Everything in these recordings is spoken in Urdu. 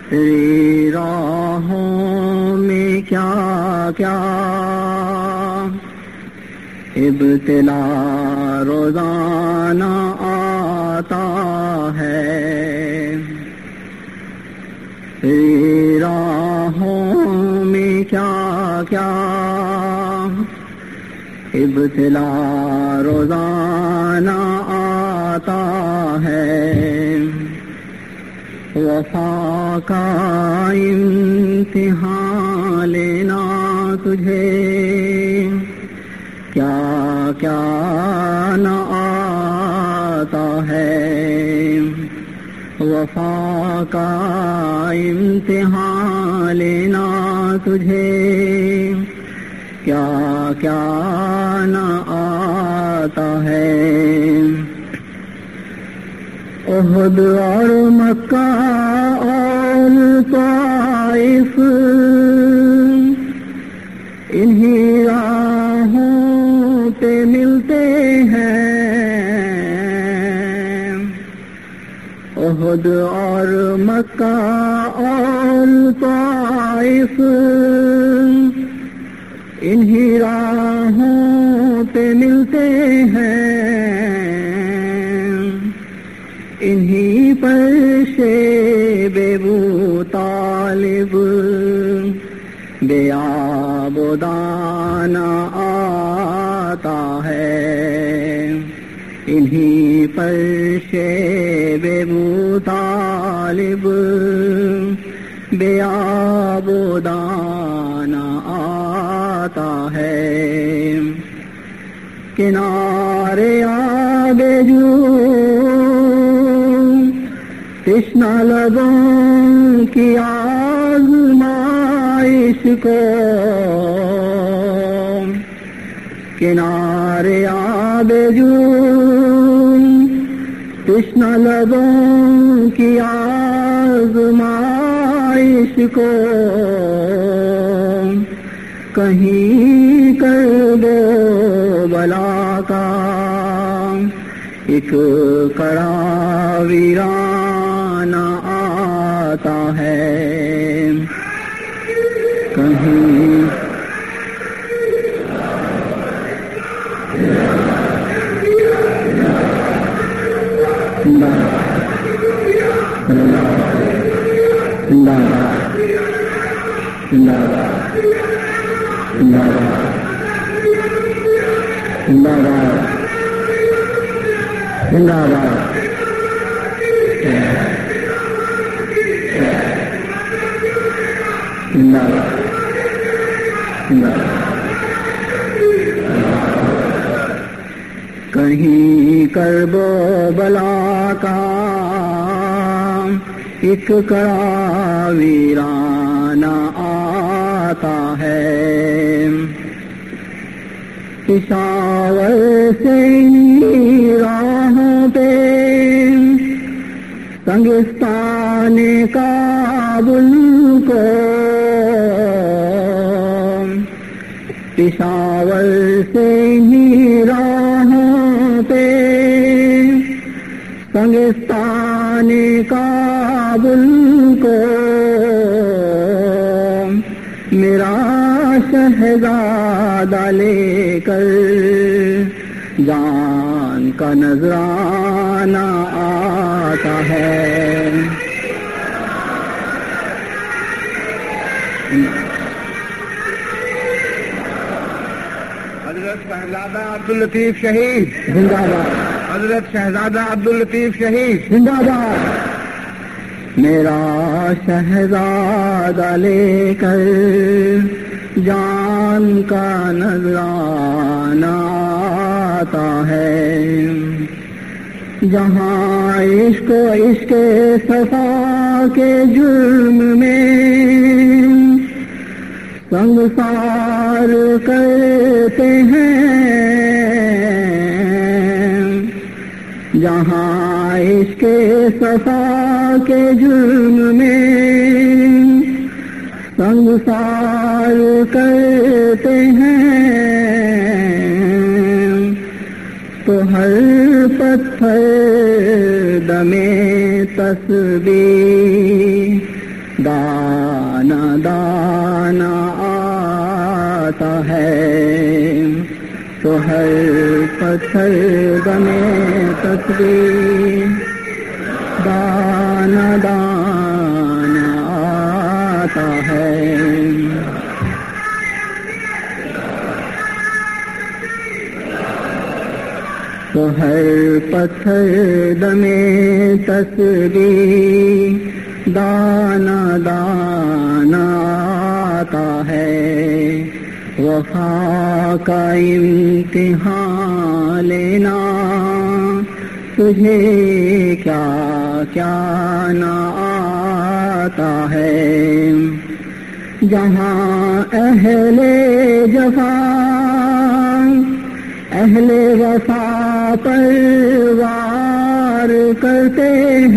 تیری راہوں میں کیا کیا ابتلا روزانہ آتا ہے، تیری راہوں میں کیا کیا ابتلا روزانہ آتا ہے، وفا کا امتحان لینا تجھے کیا کیا نہ آتا ہے، وفا کا امتحان لینا تجھے کیا کیا نہ آتا ہے۔ احد اور مکہ اور طائف انہی راہوں پہ ملتے ہیں، احد اور مکہ اور طائف انہی راہوں پہ ملتے ہیں، انہی پر شیب ابو طالب بے آب و دانہ آتا ہے، انہی پر شیب ابو طالب بے آب و دانہ آتا ہے، کنارے آب جو تشنہ لبوں کی آزمائش کو، کنارے آب جو تشنہ لبوں کی آزمائش کو، کہیں کر دو بلا کا ایک کڑا ویرانہ آتا ہے، کہیں کہیں کرب و بلا کا ایک کڑا ویرانہ آتا ہے، پشاور سے راہوں پہ سنگستان کابل کو، پشاور سے راہوں پہ سنگستان کابل کو، میرا شہزادہ لے کر جان کا نذرانہ آتا ہے، حضرت شہزادہ عبداللطیف شہید زندہ باد، حضرت شہزادہ عبداللطیف شہید زندہ باد، میرا شہزادہ لے کر جان کا نذرانہ آتا ہے، جہاں عشق و عشق صفا کے جرم میں سنگسار کرتے ہیں، جہاں عشق صفا کے جرم میں سنگسار کرتے ہیں، تو ہر پتھر دمے تسبیح दाना आता है तो हर पत्थर बने तस्वीर दाना दाना आता है। तो हर पत्थर दमे तस्बीह दाना दाना आता है। वफा का इम्तिहान लेना तुझे क्या क्या ना आता है। जहाँ अहले जफा अहले वफा पर वार करते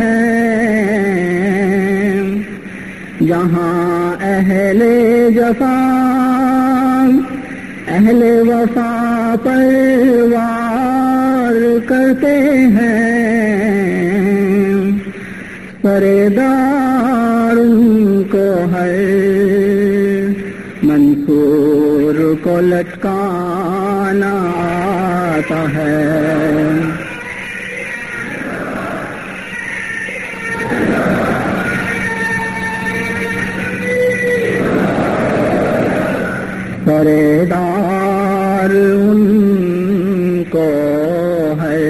हैं। जहाँ अहले जफा अहले वफा पर वार करते हैं। सरेदार उनको हर मंसूर को लटकाना आता है। सरेदार उनको है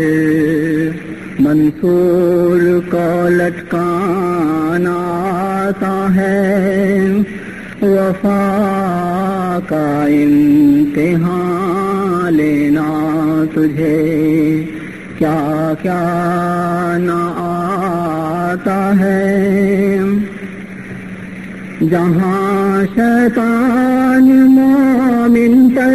मंसूर को लटकाना आता है। वफा का इम्तिहान लेना तुझे क्या क्या ना आता है। जहाँ शैतान मोमिन पर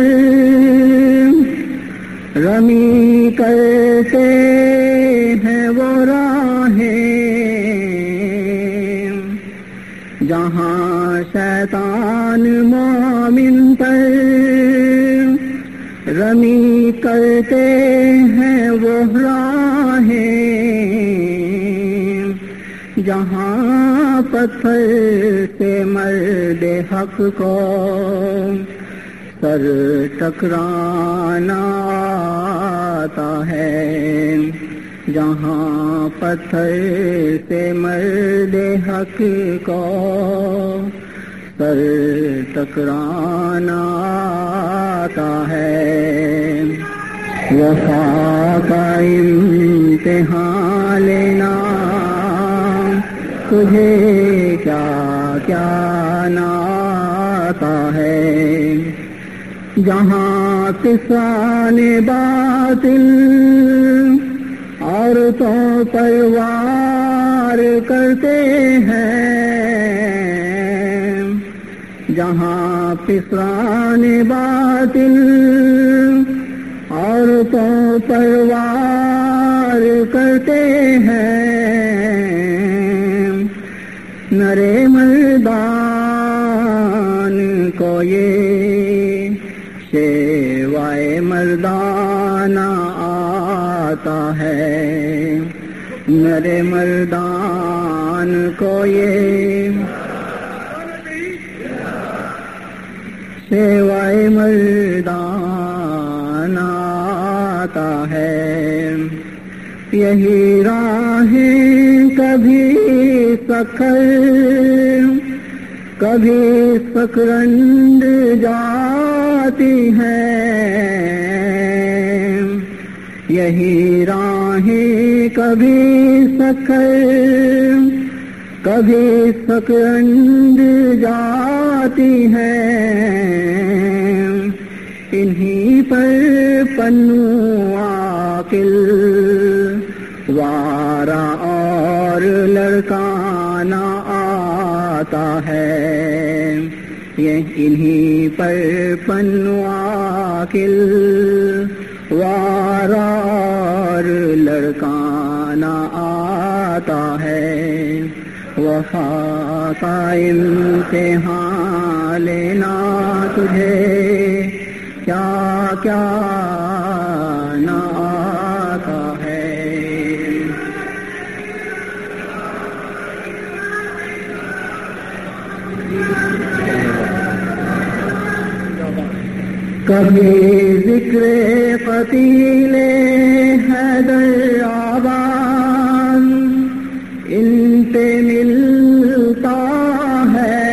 रमी करते हैं वो राहें। जहाँ शैतान मोमिन पर रमी करते हैं वो राहें। जहाँ पत्थर से मर्दे हक को सर टकराना आता है। जहाँ पत्थर से मर्दे हक को सर टकराना आता है। वफा का इम्तिहान लेना तुझे क्या क्या ना आता है। जहाँ किसाने बातिल औरतों पर वार करते हैं। जहाँ पिसराने बातिल औरतों पर वार करते हैं। नरे मर्दान को ये शेवाए मर्दाना आता है। नरे मर्दान को ये शेवाए मर्दाना आता है। यही राहें कभी सखर कभी सकरंद जाती हैं। यही राहें कभी सखर कभी सकरंद जाती हैं। इन्हीं पर पन्नू आकिल वारा और लड़काना आता है। ये इन्हीं पर पन्नू आकिल वारा और लड़काना आता है। वफा का इम्तिहान लेना तुझे क्या क्या ना आता है। کبھی ذکر قتیل حیدر آباد ان پہ ملتا ہے،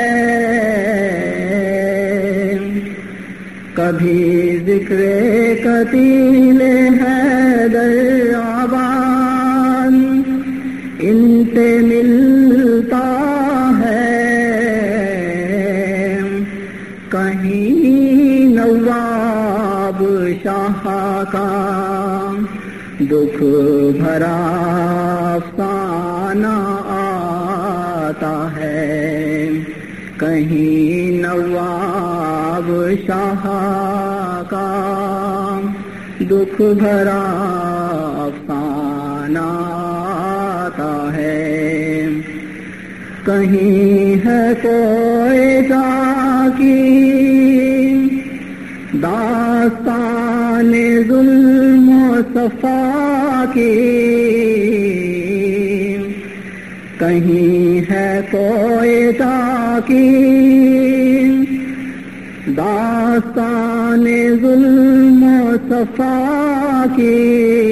کبھی ذکر قتیل حیدر آباد ان پہ ملتا ہے، کہیں نواب شاہ کا دکھ بھرا افسانہ آتا ہے، کہیں نواب شاہ کا دکھ بھرا افسانہ آتا ہے، کہیں ہے کوئی کی داستان ظلم و صفا کی، کہیں ہے کوئی کی داستان ظلم و صفا کی،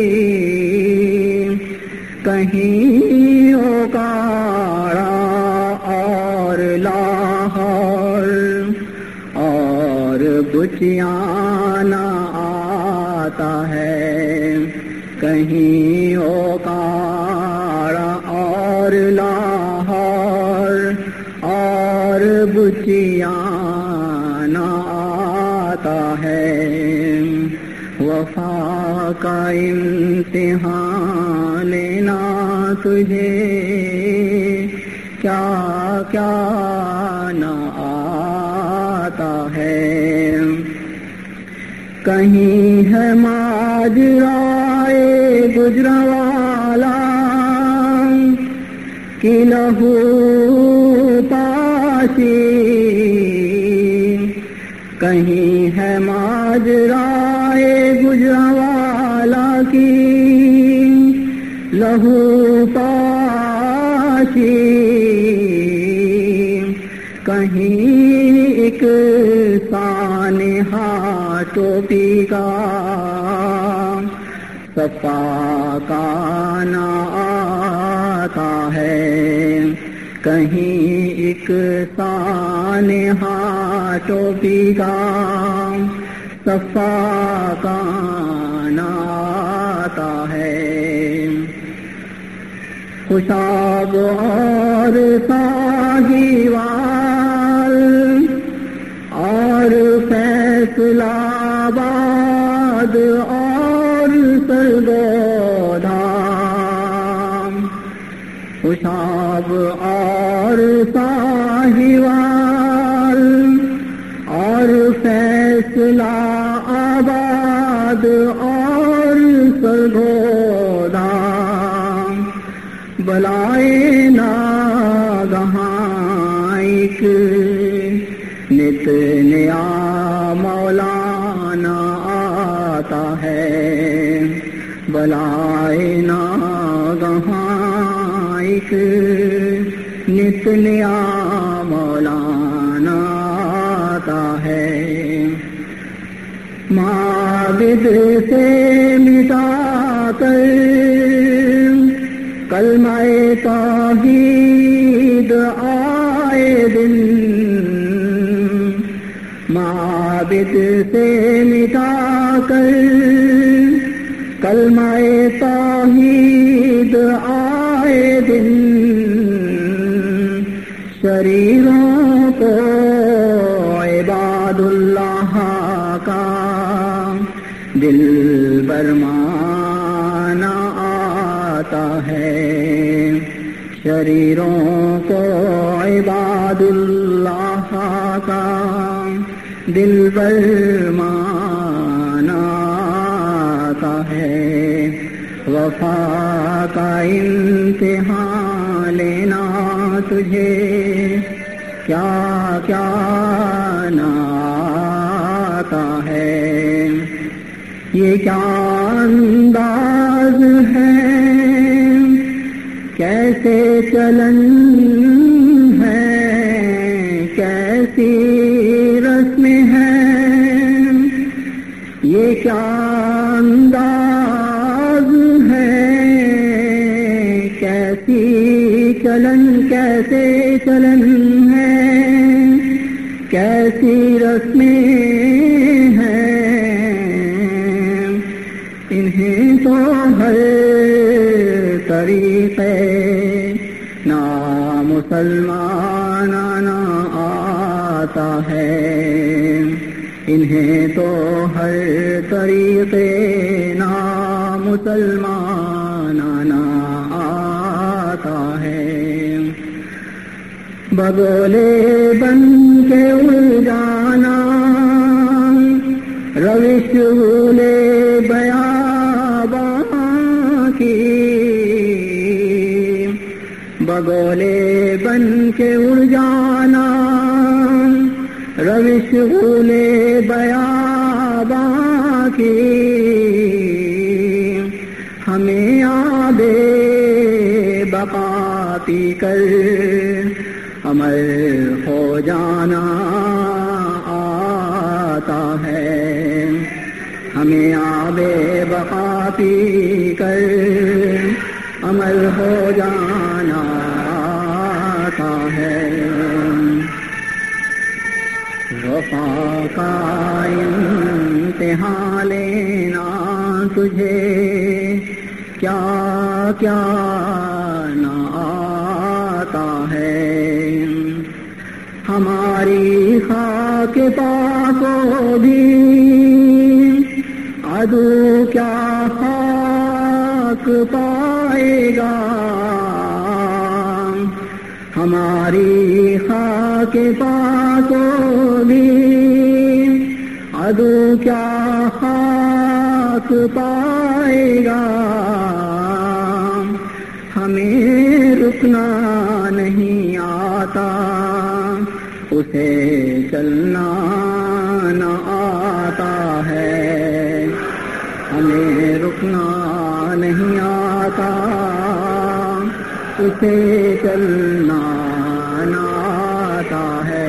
کہیں اوکارا اور لاہور اور بچیانہ آتا ہے، کہیں اوکارا اور لاہور اور بچیانہ آتا ہے، وفا کا امتحان لینا تجھے کیا کیا نہ آتا ہے، کہیں ہے ماجرائے گجرانوالہ کی لہو پاشی، کہیں ہے ماجرائے گجرانوالہ کی لہو پاشی، کہیں ایک سانحہ ٹوپی کا صفا کا نہ آتا ہے، کہیں ایک سانحہ ٹوپی کا صفا کا نہ آتا ہے، خوشاب اور ساہیوال اور فیصلہ آباد اور سرگودھام، خوشاب اور ساہیوال اور فیصلہ آباد اور سرگودھام، بلائے ناگہاں ایک نت نیا مولانا آتا ہے، بلائے ناگہاں ایک نت نیا مولانا آتا ہے، معبد سے مٹا کر کلمہ توحید آئے دن، معبد سے مٹا کر کلمہ توحید آئے دن، شریروں کو عباد اللہ کا دل برمانا آتا ہے، شریروں کو عباد اللہ کا دل برمانا آتا ہے، وفا کا امتحان لینا تجھے کیا کیا نہ آتا ہے، یہ کیا انداز ہے، کیسے چلن ہے، کیسی رسم ہے، کیا انداز ہے، کیسی چلن کیسے چلن ہے، کیسی رسمیں ہیں، انہیں تو ہر طریقے مسلمان آنا آتا ہے، انہیں تو ہر طریقے مسلمان آنا آتا ہے۔ بگولے بن کے اڑ جانا، روش بھولے بیاباں کی، بگولے بن کے اڑ جانا، روش بھولے بیاباں کی، ہمیں آبے بقا پی کر امر ہو جانا آتا ہے، ہمیں آبے بقا پی کر امر ہو جانا آتا ہے۔ وفا کا امتحان لینا تجھے کیا کیا نہ آتا ہے، ہماری خاک پاک کو بھی عدو کیا خاک پائے گا، ہماری خاک پاک کو بھی عدو کیا خاک پائے گا، ہمیں رکنا نہیں آتا، اسے چلنا نہ آتا ہے، ہمیں رکنا نہیں آتا، اسے چلنا نہ آتا ہے۔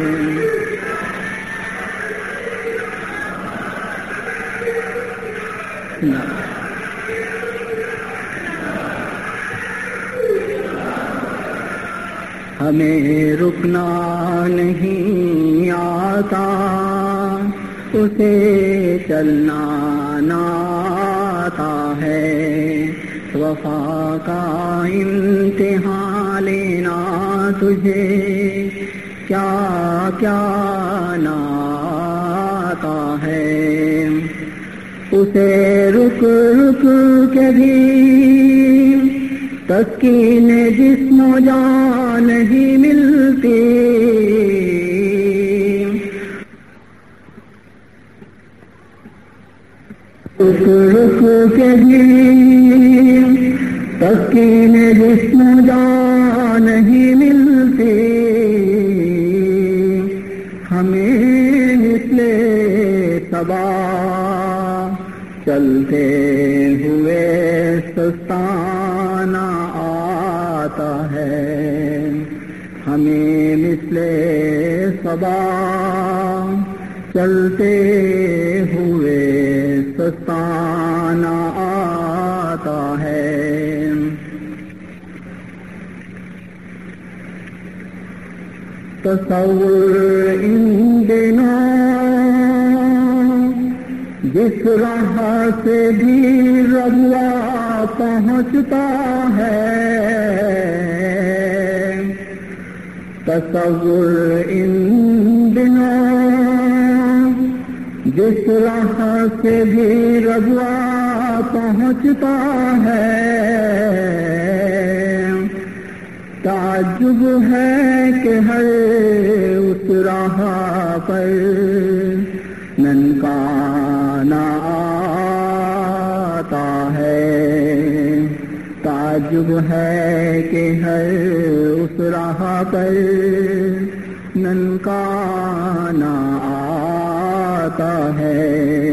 ہمیں رکنا نہیں آتا، اسے چلنا نہ آتا ہے، وفا کا امتحان لینا تجھے کیا کیا نہ آتا ہے، اسے رک رک کے بھی تسکین جسم و جان نہیں ملتی، رک رک کے بھی تسکین جسم و جان نہیں ملتی، ہمیں مثل صبا چلتے ہوئے سستانا آتا ہے، ہمیں مثل صبا چلتے ہوئے سستانا آتا ہے۔ تصور ان دنوں جس راہ سے بھی ربوا پہنچتا ہے، تصور ان دنوں جس راہ سے بھی ربوا پہنچتا ہے، تعجب ہے کہ ہر اس راہ پر ننکانا آتا ہے، تعجب ہے کہ ہر اس راہ پر ننکانا آتا ہے،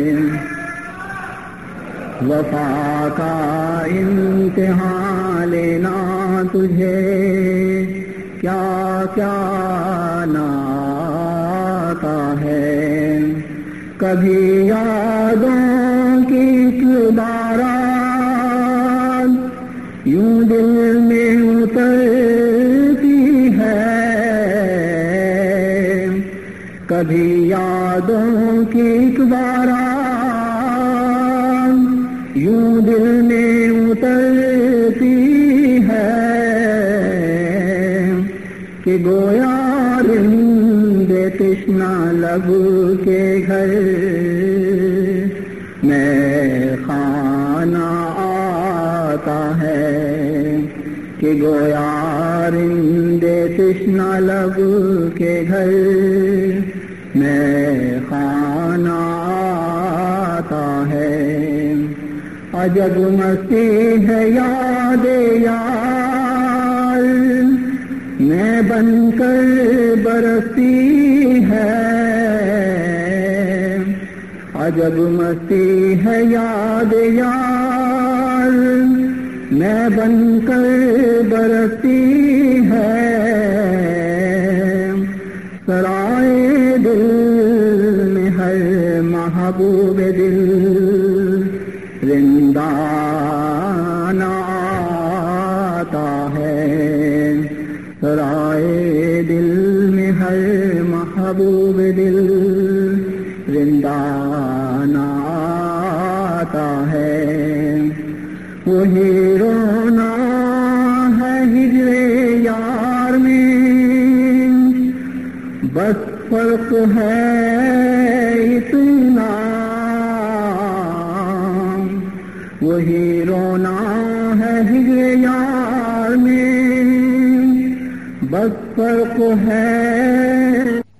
وفا کا امتحان لینا تجھے کیا کیا نہ آتا ہے، کبھی یادوں کی ایک باران یوں دل میں اترتی ہے، کبھی یادوں کی ایک باران یوں دل میں اترتی ہے کہ گویا رندے تشنا لب کے گھر میں خانہ آتا ہے، کہ گویا رندے تشنا لب کے گھر میں خانہ آتا ہے۔ عجب مستی ہے یاد یار میں بن کر برستی ہے، عجب مستی ہے یاد یار میں بن کر برستی ہے، سرائے دل میں ہر محبوب دل رندانہ آتا ہے، سرائے دل میں ہر محبوب دل رندانہ آتا ہے۔ وہی رونا ہے ہجر یار میں، بس فرق ہے اتنا، وہی رونا ہے ہجر یار میں، بس فرق ہے